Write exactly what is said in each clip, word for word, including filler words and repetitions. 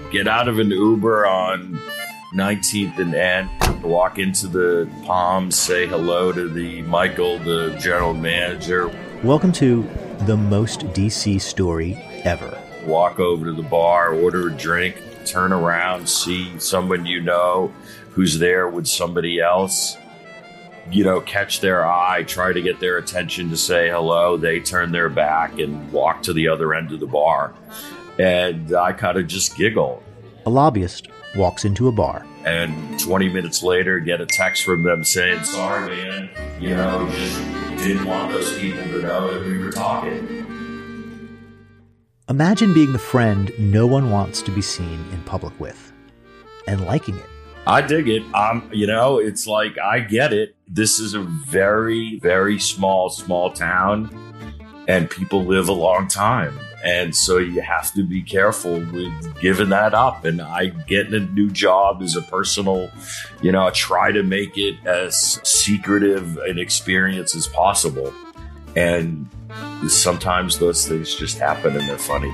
get out of an Uber on nineteenth and N, walk into the Palms, say hello to the Michael, the general manager. Welcome to the most D C story ever. Walk over to the bar, order a drink, turn around, see someone you know who's there with somebody else. You know, catch their eye, try to get their attention to say hello. They turn their back and walk to the other end of the bar. And I kind of just giggle. A lobbyist walks into a bar. And twenty minutes later, get a text from them saying, sorry, man, you know, just didn't want those people to know that we were talking. Imagine being the friend no one wants to be seen in public with and liking it. I dig it. Um, you know, it's like, I get it. This is a very, very small, small town, and people live a long time. And so you have to be careful with giving that up. And I getting a new job is a personal, you know, I try to make it as secretive an experience as possible. And sometimes those things just happen and they're funny.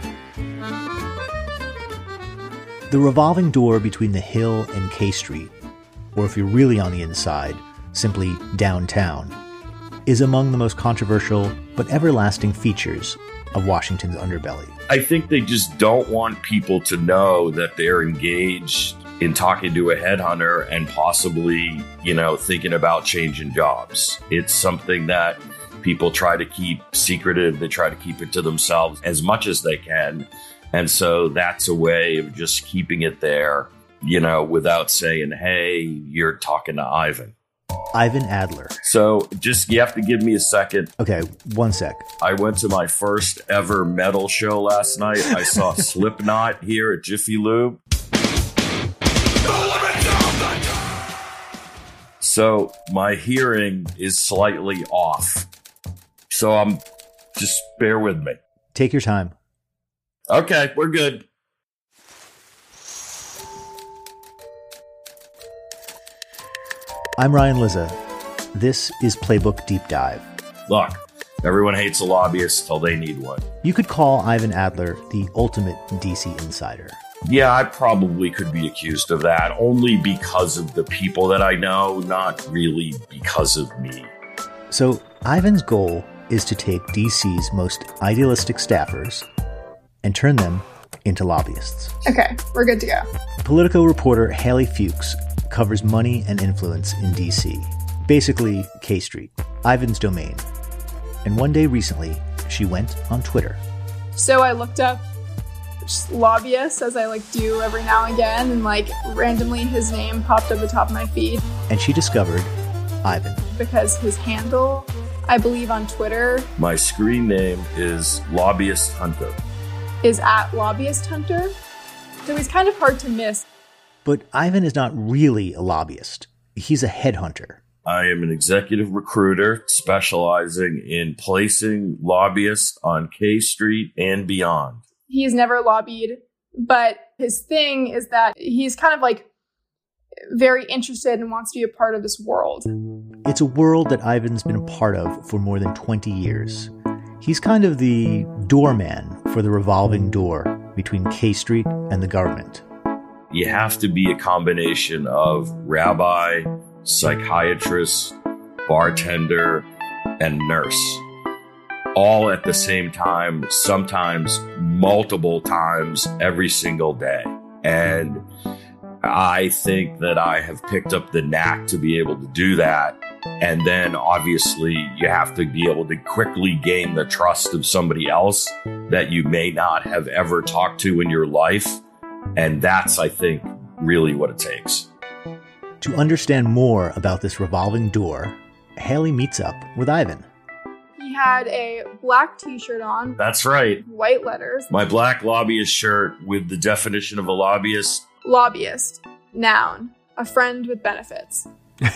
The revolving door between the Hill and K Street, or if you're really on the inside, simply downtown, is among the most controversial but everlasting features of Washington's underbelly. I think they just don't want people to know that they're engaged in talking to a headhunter and possibly, you know, thinking about changing jobs. It's something that people try to keep secretive. They try to keep it to themselves as much as they can. And so that's a way of just keeping it there, you know, without saying, hey, you're talking to Ivan. Ivan Adler. So just, you have to give me a second. Okay, one sec. I went to my first ever metal show last night. I saw Slipknot here at Jiffy Lube. So my hearing is slightly off. So I'm, just bear with me. Take your time. Okay, we're good. I'm Ryan Lizza. This is Playbook Deep Dive. Look, everyone hates a lobbyist till they need one. You could call Ivan Adler the ultimate D C insider. Yeah, I probably could be accused of that, only because of the people that I know, not really because of me. So Ivan's goal is to take D C's most idealistic staffers and turn them into lobbyists. Okay, we're good to go. Politico reporter Haley Fuchs covers money and influence in D C, basically K Street, Ivan's domain. And one day recently, she went on Twitter. So I looked up just lobbyists, as I like do every now and again, and like randomly his name popped up at the top of my feed. And she discovered Ivan. Because his handle, I believe on Twitter, my screen name is Lobbyist Hunter. Is at Lobbyist Hunter. So he's kind of hard to miss. But Ivan is not really a lobbyist. He's a headhunter. I am an executive recruiter specializing in placing lobbyists on K Street and beyond. He's never lobbied, but his thing is that he's kind of like very interested and wants to be a part of this world. It's a world that Ivan's been a part of for more than twenty years. He's kind of the doorman for the revolving door between K Street and the government. You have to be a combination of rabbi, psychiatrist, bartender, and nurse. All at the same time, sometimes multiple times every single day. And I think that I have picked up the knack to be able to do that. And then obviously you have to be able to quickly gain the trust of somebody else that you may not have ever talked to in your life. And that's, I think, really what it takes. To understand more about this revolving door, Haley meets up with Ivan. He had a black t-shirt on. That's right. White letters. My black lobbyist shirt with the definition of a lobbyist. Lobbyist. Noun. A friend with benefits.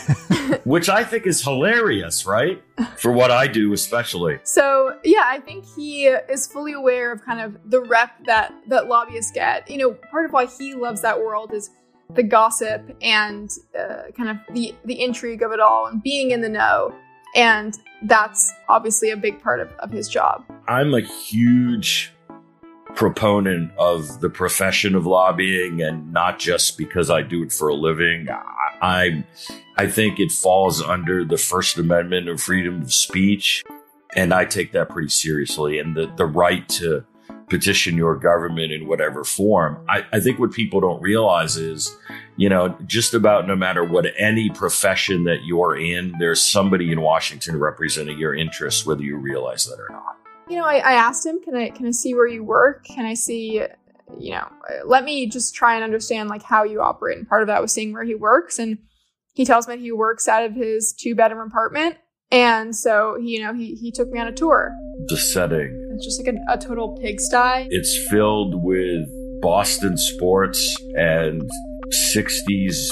Which I think is hilarious, right? For what I do, especially. So, yeah, I think he is fully aware of kind of the rep that, that lobbyists get. You know, part of why he loves that world is the gossip and uh, kind of the, the intrigue of it all and being in the know. And that's obviously a big part of, of his job. I'm a huge proponent of the profession of lobbying, and not just because I do it for a living. I, I, I think it falls under the First Amendment of freedom of speech, and I take that pretty seriously. And the, the right to petition your government in whatever form. I, I think what people don't realize is, you know, just about no matter what any profession that you're in, there's somebody in Washington representing your interests, whether you realize that or not. You know, I, I asked him, can I can I see where you work? Can I see, you know, let me just try and understand like how you operate. And part of that was seeing where he works. And he tells me he works out of his two bedroom apartment. And so, he, you know, he, he took me on a tour. The setting. It's just like a, a total pigsty. It's filled with Boston sports and sixties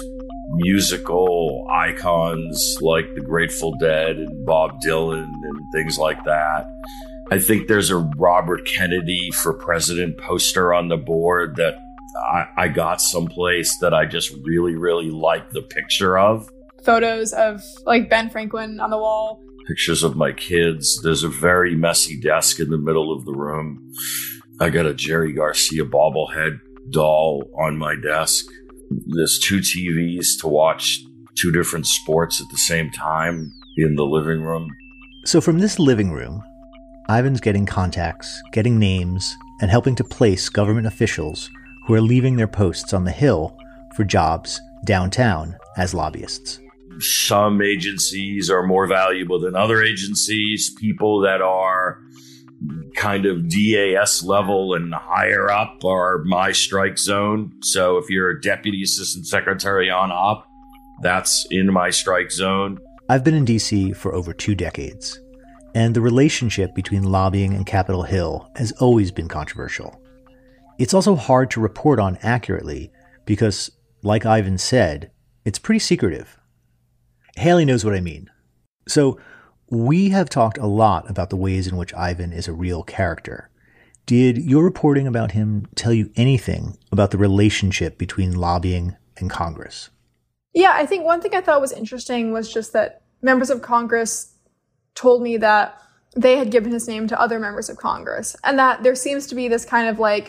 musical icons like the Grateful Dead and Bob Dylan and things like that. I think there's a Robert Kennedy for president poster on the board that I, I got someplace that I just really, really like the picture of. Photos of like Ben Franklin on the wall. Pictures of my kids. There's a very messy desk in the middle of the room. I got a Jerry Garcia bobblehead doll on my desk. There's two T Vs to watch two different sports at the same time in the living room. So from this living room, Ivan's getting contacts, getting names, and helping to place government officials who are leaving their posts on the Hill for jobs downtown as lobbyists. Some agencies are more valuable than other agencies. People that are kind of D A S level and higher up are my strike zone. So if you're a deputy assistant secretary on up, that's in my strike zone. I've been in D C for over two decades, and the relationship between lobbying and Capitol Hill has always been controversial. It's also hard to report on accurately because, like Ivan said, it's pretty secretive. Haley knows what I mean. So we have talked a lot about the ways in which Ivan is a real character. Did your reporting about him tell you anything about the relationship between lobbying and Congress? Yeah, I think one thing I thought was interesting was just that members of Congress told me that they had given his name to other members of Congress, and that there seems to be this kind of like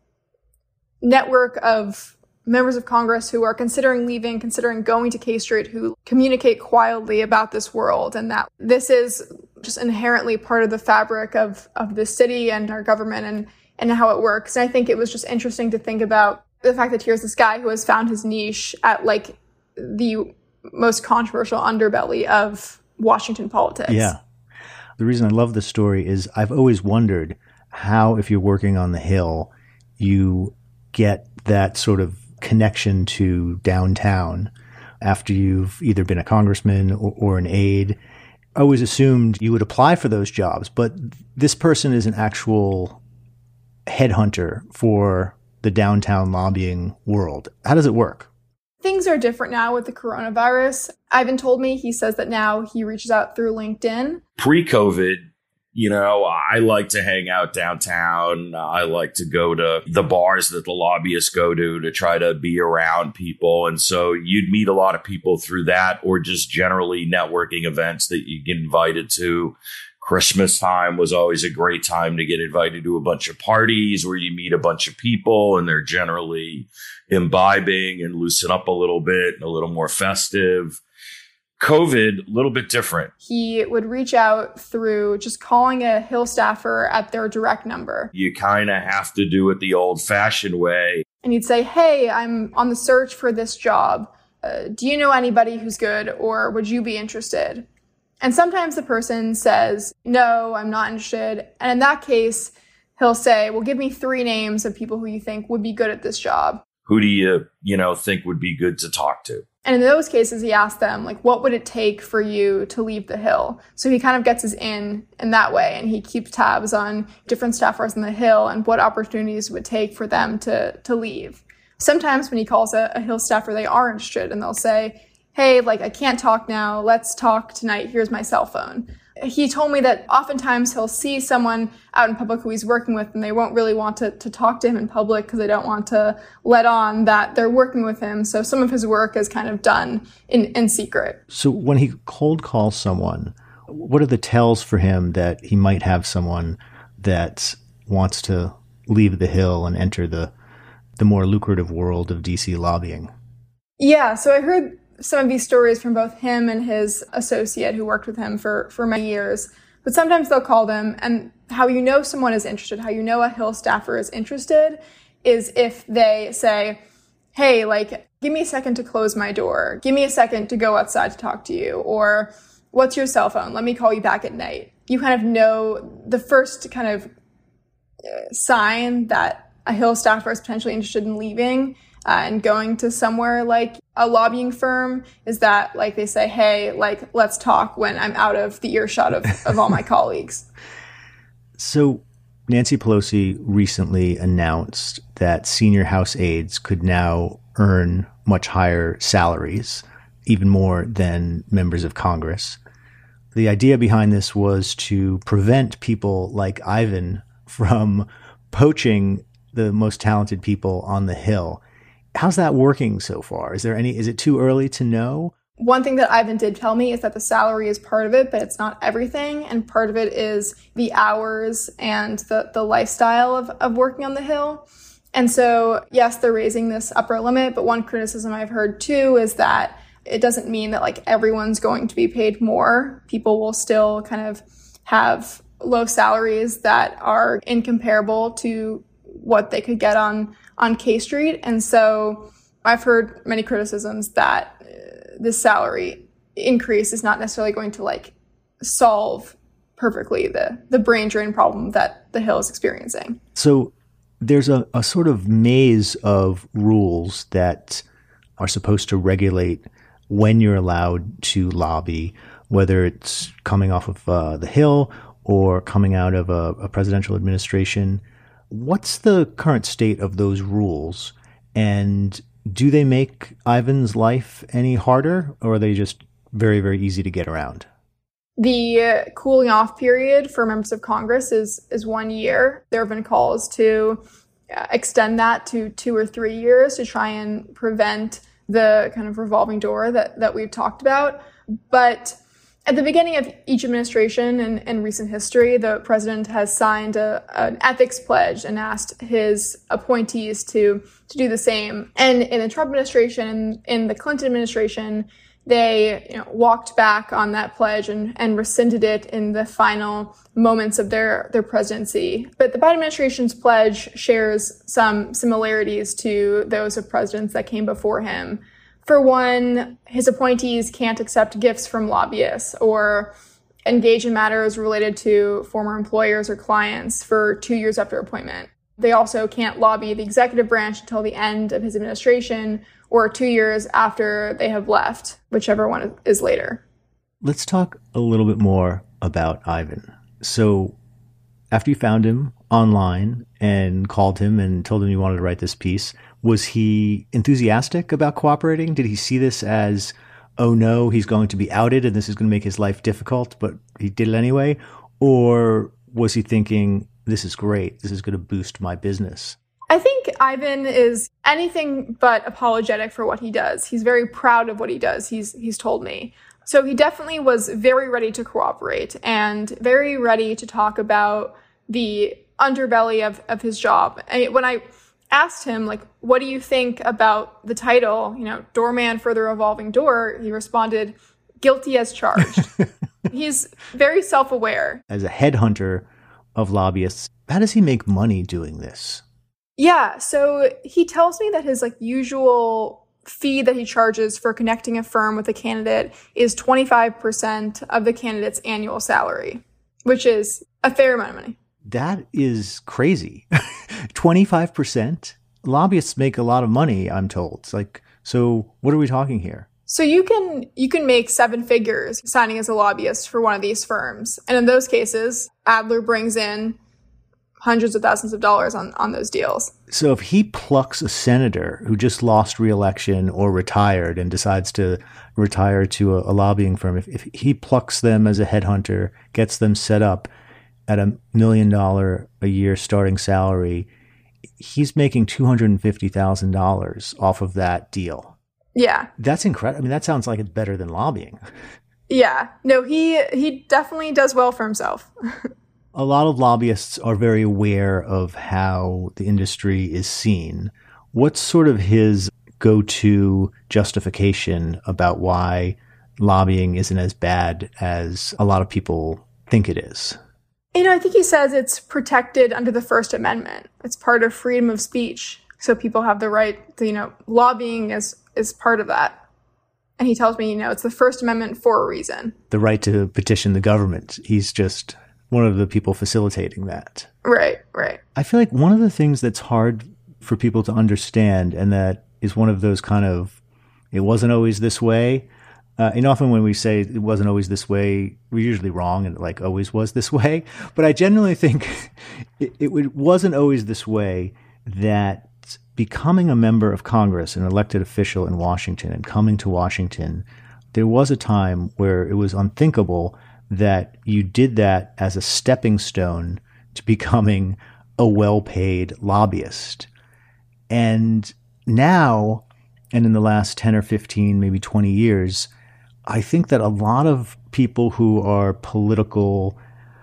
network of members of Congress who are considering leaving, considering going to K Street, who communicate quietly about this world, and that this is just inherently part of the fabric of, of the city and our government and, and how it works. And I think it was just interesting to think about the fact that here's this guy who has found his niche at like the most controversial underbelly of Washington politics. Yeah. The reason I love this story is I've always wondered how, if you're working on the Hill, you get that sort of connection to downtown after you've either been a congressman or, or an aide. I always assumed you would apply for those jobs, but this person is an actual headhunter for the downtown lobbying world. How does it work? Things are different now with the coronavirus. Ivan told me, he says that now he reaches out through LinkedIn. Pre-COVID, you know, I like to hang out downtown. I like to go to the bars that the lobbyists go to to try to be around people. And so you'd meet a lot of people through that, or just generally networking events that you get invited to. Christmas time was always a great time to get invited to a bunch of parties where you meet a bunch of people and they're generally imbibing and loosen up a little bit and a little more festive. COVID, a little bit different. He would reach out through just calling a Hill staffer at their direct number. You kind of have to do it the old-fashioned way. And he'd say, hey, I'm on the search for this job. Uh, do you know anybody who's good, or would you be interested? And sometimes the person says, no, I'm not interested. And in that case, he'll say, well, give me three names of people who you think would be good at this job. Who do you, you know, think would be good to talk to? And in those cases, he asked them, like, what would it take for you to leave the Hill? So he kind of gets his in in that way, and he keeps tabs on different staffers on the Hill and what opportunities it would take for them to to leave. Sometimes when he calls a, a Hill staffer, they are interested, and they'll say, hey, like, I can't talk now. Let's talk tonight. Here's my cell phone. He told me that oftentimes he'll see someone out in public who he's working with, and they won't really want to, to talk to him in public because they don't want to let on that they're working with him. So some of his work is kind of done in, in secret. So when he cold calls someone, what are the tells for him that he might have someone that wants to leave the Hill and enter the the more lucrative world of D C lobbying? Yeah, so I heard some of these stories from both him and his associate who worked with him for, for many years. But sometimes they'll call them, and how you know someone is interested, how you know a Hill staffer is interested, is if they say, hey, like, give me a second to close my door. Give me a second to go outside to talk to you. Or, what's your cell phone? Let me call you back at night. You kind of know the first kind of sign that a Hill staffer is potentially interested in leaving uh, and going to somewhere like a lobbying firm is that, like, they say, hey, like, let's talk when I'm out of the earshot of, of all my colleagues. So Nancy Pelosi recently announced that senior House aides could now earn much higher salaries, even more than members of Congress. The idea behind this was to prevent people like Ivan from poaching the most talented people on the Hill. How's that working so far? Is there any, is it too early to know? One thing that Ivan did tell me is that the salary is part of it, but it's not everything. And part of it is the hours and the, the lifestyle of, of working on the Hill. And so, yes, they're raising this upper limit, but one criticism I've heard too is that it doesn't mean that like everyone's going to be paid more. People will still kind of have low salaries that are incomparable to what they could get on, on K Street. And so I've heard many criticisms that uh, this salary increase is not necessarily going to like solve perfectly the, the brain drain problem that the Hill is experiencing. So there's a, a sort of maze of rules that are supposed to regulate when you're allowed to lobby, whether it's coming off of uh, the Hill or coming out of a, a presidential administration. What's the current state of those rules? And do they make Ivan's life any harder, or are they just very, very easy to get around? The uh, cooling off period for members of Congress is is one year. There have been calls to uh, extend that to two or three years to try and prevent the kind of revolving door that, that we've talked about. But at the beginning of each administration in, in recent history, the president has signed a, an ethics pledge and asked his appointees to, to do the same. And in the Trump administration and in the Clinton administration, they you know, walked back on that pledge and, and rescinded it in the final moments of their, their presidency. But the Biden administration's pledge shares some similarities to those of presidents that came before him. For one, his appointees can't accept gifts from lobbyists or engage in matters related to former employers or clients for two years after appointment. They also can't lobby the executive branch until the end of his administration or two years after they have left, whichever one is later. Let's talk a little bit more about Ivan. So after you found him online and called him and told him you wanted to write this piece, was he enthusiastic about cooperating? Did he see this as, oh no, he's going to be outed and this is going to make his life difficult, but he did it anyway? Or was he thinking, this is great, this is going to boost my business? I think Ivan is anything but apologetic for what he does. He's very proud of what he does, he's he's told me. So he definitely was very ready to cooperate and very ready to talk about the underbelly of, of his job. And when I asked him, like, what do you think about the title, you know, doorman for the revolving door, he responded, guilty as charged. He's very self-aware. As a headhunter of lobbyists, how does he make money doing this? Yeah, so he tells me that his like usual fee that he charges for connecting a firm with a candidate is twenty-five percent of the candidate's annual salary, which is a fair amount of money. That is crazy. twenty-five percent? Lobbyists make a lot of money, I'm told. It's like, so what are we talking here? So you can you can make seven figures signing as a lobbyist for one of these firms. And in those cases, Adler brings in hundreds of thousands of dollars on, on those deals. So if he plucks a senator who just lost re-election or retired and decides to retire to a, a lobbying firm, if, if he plucks them as a headhunter, gets them set up at a million dollar a year starting salary, he's making two hundred fifty thousand dollars off of that deal. Yeah. That's incredible. I mean, that sounds like it's better than lobbying. Yeah. No, he he definitely does well for himself. A lot of lobbyists are very aware of how the industry is seen. What's sort of his go-to justification about why lobbying isn't as bad as a lot of people think it is? You know, I think he says it's protected under the First Amendment. It's part of freedom of speech. So people have the right to, you know, lobbying is, is part of that. And he tells me, you know, it's the First Amendment for a reason. The right to petition the government. He's just one of the people facilitating that. Right, right. I feel like one of the things that's hard for people to understand, and that is one of those kind of, it wasn't always this way. Uh, and often when we say it wasn't always this way, we're usually wrong and it like always was this way. But I genuinely think it, it wasn't always this way, that becoming a member of Congress, an elected official in Washington, and coming to Washington, there was a time where it was unthinkable that you did that as a stepping stone to becoming a well-paid lobbyist. And now, and in the last ten or fifteen, maybe twenty years, I think that a lot of people who are political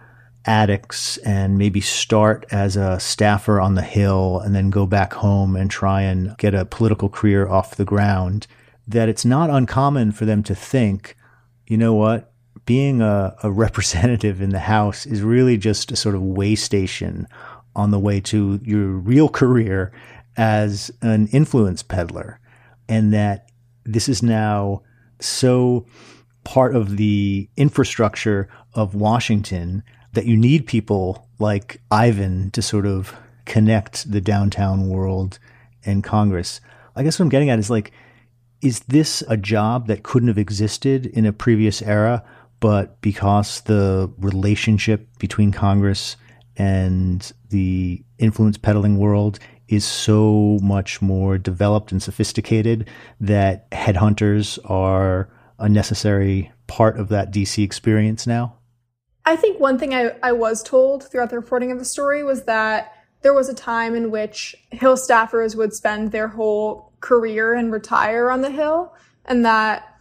addicts and maybe start as a staffer on the Hill and then go back home and try and get a political career off the ground, that it's not uncommon for them to think, you know what, being a, a representative in the House is really just a sort of way station on the way to your real career as an influence peddler. And that this is now so part of the infrastructure of Washington that you need people like Ivan to sort of connect the downtown world and Congress. I guess what I'm getting at is like, is this a job that couldn't have existed in a previous era, but because the relationship between Congress and the influence peddling world is so much more developed and sophisticated that headhunters are a necessary part of that D C experience now? I think one thing I, I was told throughout the reporting of the story was that there was a time in which Hill staffers would spend their whole career and retire on the Hill, and that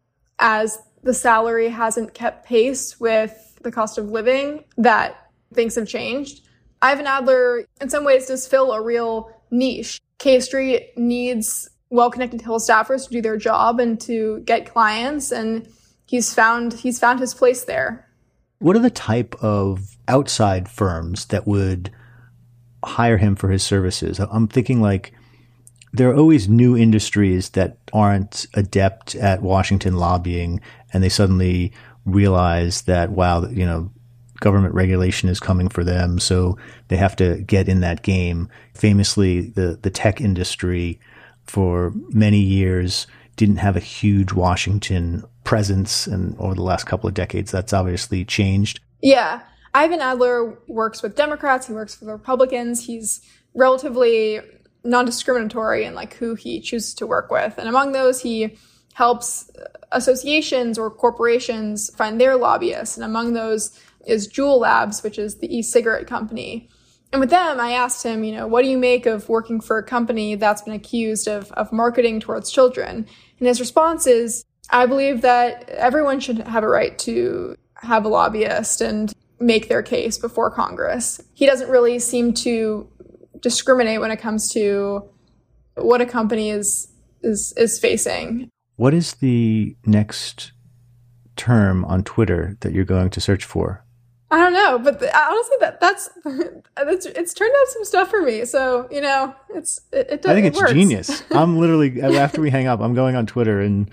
as the salary hasn't kept pace with the cost of living, that things have changed. Ivan Adler, in some ways, does fill a real niche. K Street needs well-connected Hill staffers to do their job and to get clients, and he's found he's found his place there. What are the type of outside firms that would hire him for his services? I'm thinking like there are always new industries that aren't adept at Washington lobbying, and they suddenly realize that, wow, you know, government regulation is coming for them, so they have to get in that game. Famously, the, the tech industry for many years didn't have a huge Washington presence, and over the last couple of decades, that's obviously changed. Yeah. Ivan Adler works with Democrats. He works for the Republicans. He's relatively non-discriminatory in like who he chooses to work with. And among those, he helps associations or corporations find their lobbyists. And among those is Juul Labs, which is the e-cigarette company. And with them, I asked him, you know, what do you make of working for a company that's been accused of, of marketing towards children? And his response is, I believe that everyone should have a right to have a lobbyist and make their case before Congress. He doesn't really seem to discriminate when it comes to what a company is is is facing. What is the next term on Twitter that you're going to search for? I don't know, but the, honestly, that that's, that's it's turned out some stuff for me. So you know, it's it. it does, I think it it's works. genius. I'm literally after we hang up, I'm going on Twitter and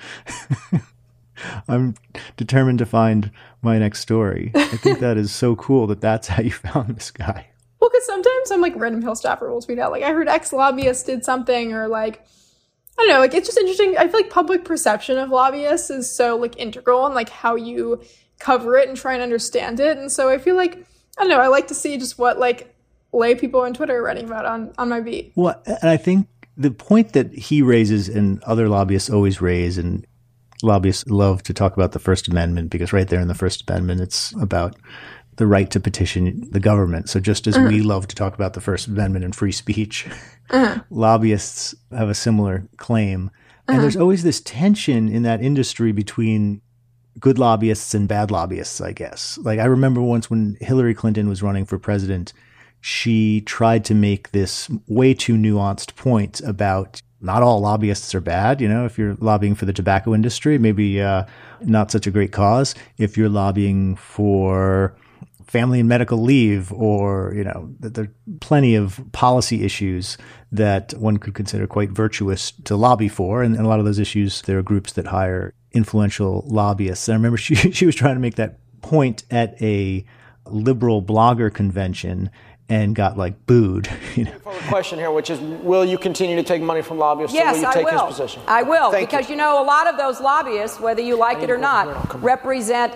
I'm determined to find my next story. I think that is so cool that that's how you found this guy. Well, because sometimes some like random Hill staffer will tweet out like, I heard X lobbyist did something, or like, I don't know, like it's just interesting. I feel like public perception of lobbyists is so like integral in like how you cover it and try and understand it. And so I feel like, I don't know, I like to see just what like lay people on Twitter are writing about on, on my beat. Well, and I think the point that he raises and other lobbyists always raise, and lobbyists love to talk about the First Amendment because right there in the First Amendment, it's about the right to petition the government. So just as uh-huh. we love to talk about the First Amendment and free speech, uh-huh. lobbyists have a similar claim. Uh-huh. And there's always this tension in that industry between good lobbyists and bad lobbyists, I guess. Like I remember once when Hillary Clinton was running for president, she tried to make this way too nuanced point about not all lobbyists are bad. You know, if you're lobbying for the tobacco industry, maybe uh, not such a great cause. If you're lobbying for family and medical leave, or, you know, there are plenty of policy issues that one could consider quite virtuous to lobby for. And, and a lot of those issues, there are groups that hire influential lobbyists. And I remember she, she was trying to make that point at a liberal blogger convention and got like booed. You know? A question here, which is, will you continue to take money from lobbyists? Yes, or will you I take will. his position? I will, Thank because you. you know, a lot of those lobbyists, whether you like it or not, represent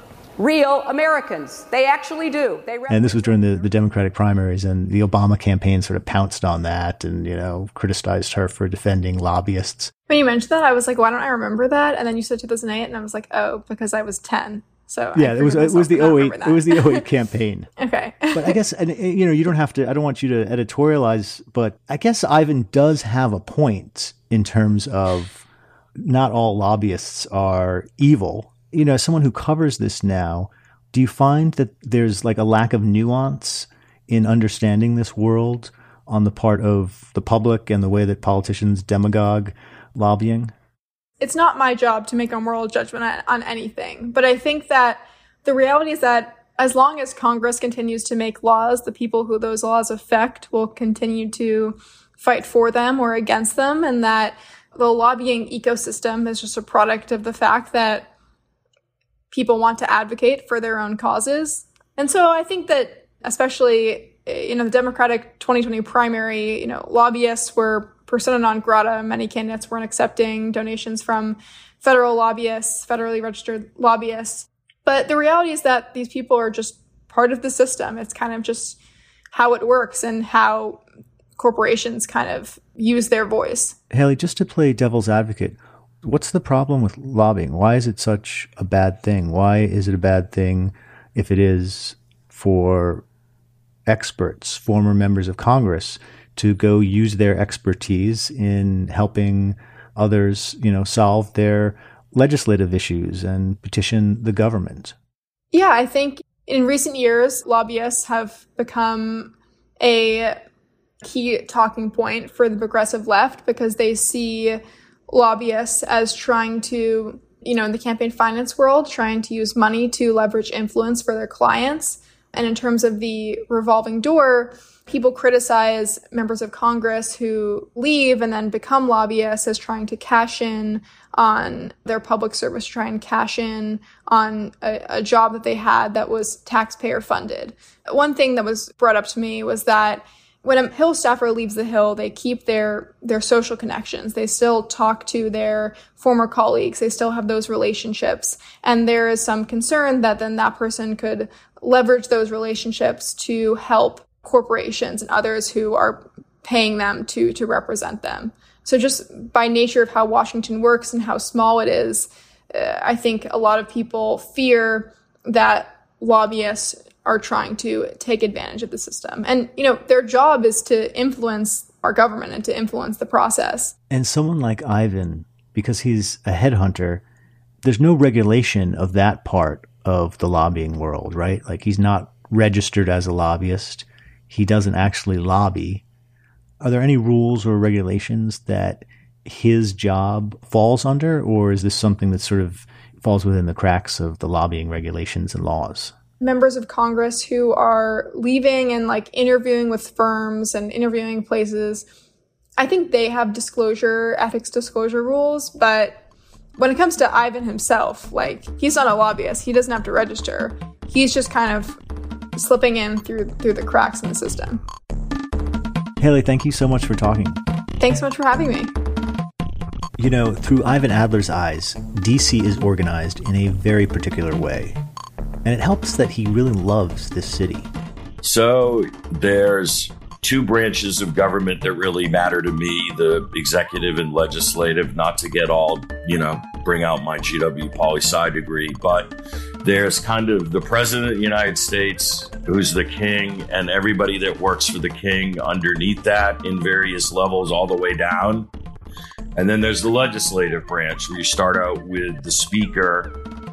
real Americans. They actually do. They and this was during the, the Democratic primaries, and the Obama campaign sort of pounced on that and, you know, criticized her for defending lobbyists. When you mentioned that, I was like, why don't I remember that? And then you said two thousand eight, and I was like, oh, because I was ten. So yeah, I it was it was the oh eight it was the oh eight campaign. Okay. But I guess, and you know, you don't have to, I don't want you to editorialize, but I guess Ivan does have a point in terms of not all lobbyists are evil. You know, as someone who covers this now, do you find that there's like a lack of nuance in understanding this world on the part of the public and the way that politicians demagogue lobbying? It's not my job to make a moral judgment on, on anything, but I think that the reality is that as long as Congress continues to make laws, the people who those laws affect will continue to fight for them or against them, and that the lobbying ecosystem is just a product of the fact that people want to advocate for their own causes. And so I think that especially, you know, the Democratic twenty twenty primary, you know, lobbyists were persona non grata. Many candidates weren't accepting donations from federal lobbyists, federally registered lobbyists. But the reality is that these people are just part of the system. It's kind of just how it works and how corporations kind of use their voice. Haley, just to play devil's advocate, what's the problem with lobbying? Why is it such a bad thing? Why is it a bad thing if it is for experts, former members of Congress, to go use their expertise in helping others, you know, solve their legislative issues and petition the government? Yeah, I think in recent years, lobbyists have become a key talking point for the progressive left because they see lobbyists as trying to, you know, in the campaign finance world, trying to use money to leverage influence for their clients. And in terms of the revolving door, people criticize members of Congress who leave and then become lobbyists as trying to cash in on their public service, try and cash in on a, a job that they had that was taxpayer funded. One thing that was brought up to me was that when a Hill staffer leaves the Hill, they keep their their social connections. They still talk to their former colleagues. They still have those relationships. And there is some concern that then that person could leverage those relationships to help corporations and others who are paying them to to represent them. So just by nature of how Washington works and how small it is, uh, I think a lot of people fear that lobbyists are trying to take advantage of the system. And, you know, their job is to influence our government and to influence the process. And someone like Ivan, because he's a headhunter, there's no regulation of that part of the lobbying world, right? Like he's not registered as a lobbyist. He doesn't actually lobby. Are there any rules or regulations that his job falls under, or is this something that sort of falls within the cracks of the lobbying regulations and laws? Members of Congress who are leaving and like interviewing with firms and interviewing places, I think they have disclosure, ethics disclosure rules. But when it comes to Ivan himself, like he's not a lobbyist. He doesn't have to register. He's just kind of slipping in through through the cracks in the system. Haley, thank you so much for talking. Thanks so much for having me. You know, through Ivan Adler's eyes, D C is organized in a very particular way. And it helps that he really loves this city. So there's two branches of government that really matter to me, the executive and legislative, not to get all, you know, bring out my G W poli-sci degree, but there's kind of the president of the United States, who's the king, and everybody that works for the king underneath that in various levels all the way down. And then there's the legislative branch, where you start out with the speaker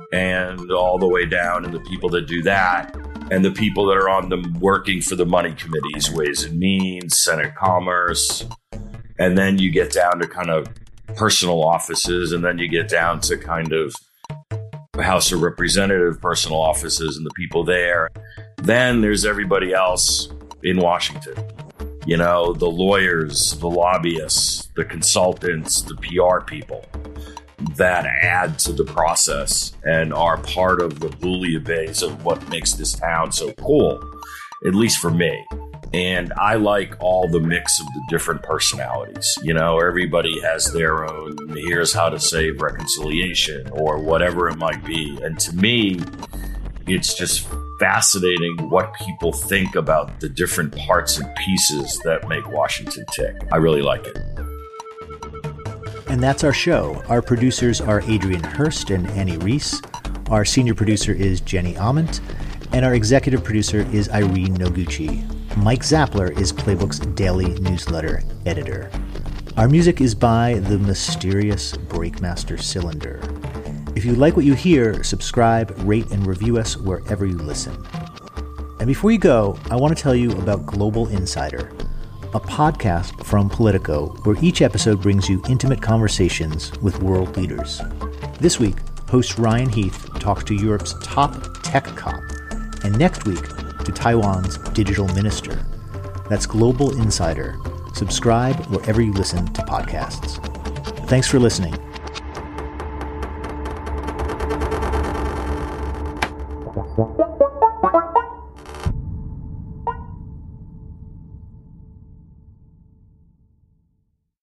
and all the way down, and the people that do that, and the people that are on the working for the money committees, Ways and Means, Senate Commerce, and then you get down to kind of personal offices, and then you get down to kind of House of Representative personal offices and the people there. Then there's everybody else in Washington. You know, the lawyers, the lobbyists, the consultants, the P R people that add to the process and are part of the bouillabaisse of what makes this town so cool, at least for me. And I like all the mix of the different personalities. You know, everybody has their own, here's how to save reconciliation or whatever it might be. And to me, it's just fascinating what people think about the different parts and pieces that make Washington tick. I really like it. And that's our show. Our producers are Adrian Hurst and Annie Reese. Our senior producer is Jenny Ament. And our executive producer is Irene Noguchi. Mike Zappler is Playbook's daily newsletter editor. Our music is by the mysterious Breakmaster Cylinder. If you like what you hear, subscribe, rate, and review us wherever you listen. And before you go, I want to tell you about Global Insider, a podcast from Politico where each episode brings you intimate conversations with world leaders. This week, host Ryan Heath talks to Europe's top tech cop, and next week to Taiwan's digital minister. That's Global Insider. Subscribe wherever you listen to podcasts. Thanks for listening. What?